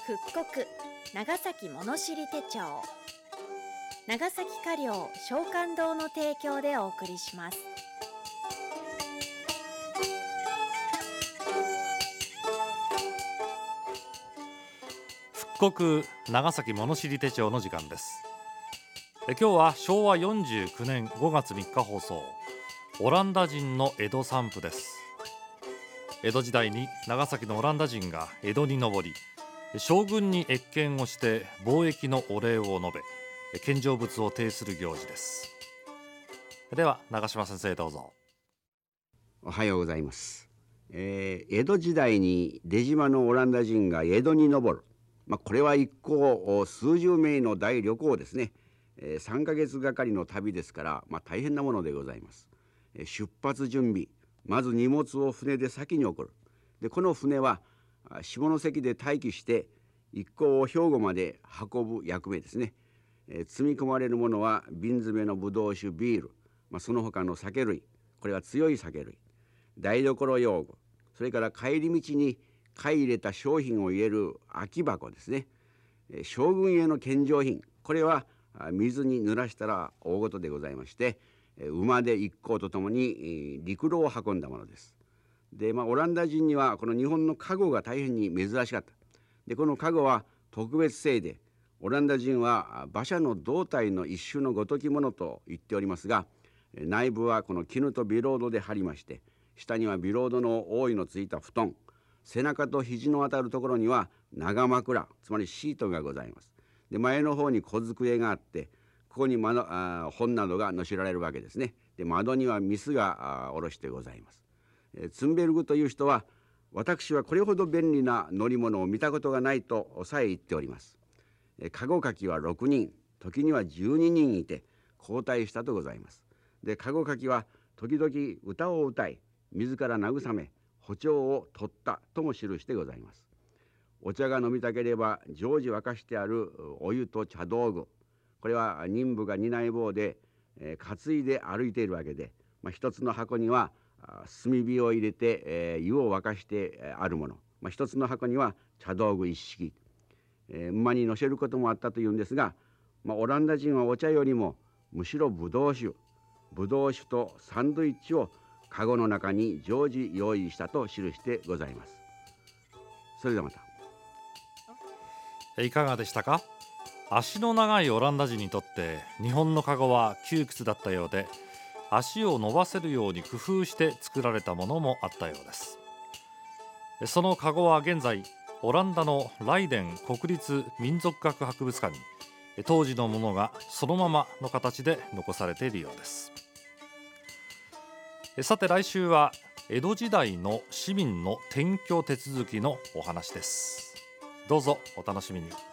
復刻長崎物知り手帳、長崎華領商館堂の提供でお送りします。 復刻長崎物知り手帳の時間です。今日は昭和49年5月3日放送、オランダ人の江戸散布です。江戸時代に長崎のオランダ人が江戸に上り、将軍に謁見をして貿易のお礼を述べ、献上物を呈する行事です。では長島先生、どうぞ。 おはようございます。江戸時代に出島のオランダ人が江戸に上る、これは一行数十名の大旅行ですね。3ヶ月がかりの旅ですから、大変なものでございます。出発準備、まず荷物を船で先に送る。でこの船は下関で待機して一行を兵庫まで運ぶ役目ですね。積み込まれるものは瓶詰めのブドウ酒、ビール、その他の酒類、これは強い酒類、台所用具、それから帰り道に買い入れた商品を入れる空き箱ですね。将軍への献上品、これは水に濡らしたら大事でございまして、馬で一行とともに陸路を運んだものです。で、オランダ人にはこの日本の家具が大変に珍しかった。でこの家具は特別製で、オランダ人は馬車の胴体の一種のごときものと言っておりますが、内部はこの絹とビロードで張りまして、下にはビロードの覆いのついた布団、背中と肘のあたるところには長枕、つまりシートがございます。で前の方に小机があって、ここに本などが載せられるわけですね。で窓にはミスが下ろしてございます。ツンベルグという人は、私はこれほど便利な乗り物を見たことがないとさえ言っております。籠かきは6人、時には12人いて交代したとございます。で籠かきは時々歌を歌い、自ら慰め歩調を取ったとも記してございます。お茶が飲みたければ常時沸かしてあるお湯と茶道具、これは任部が担い棒で担いで歩いているわけで、一つの箱には炭火を入れて湯を沸かしてあるもの、一つの箱には茶道具一式、馬に乗せることもあったというんですが、オランダ人はお茶よりもむしろブドウ酒とサンドイッチをカゴの中に常時用意したと記してございます。それではまた。 いかがでしたか。足の長いオランダ人にとって日本のカゴは窮屈だったようで、足を伸ばせるように工夫して作られたものもあったようです。そのカゴは現在オランダのライデン国立民族学博物館に当時のものがそのままの形で残されているようです。さて来週は江戸時代の市民の転居手続きのお話です。どうぞお楽しみに。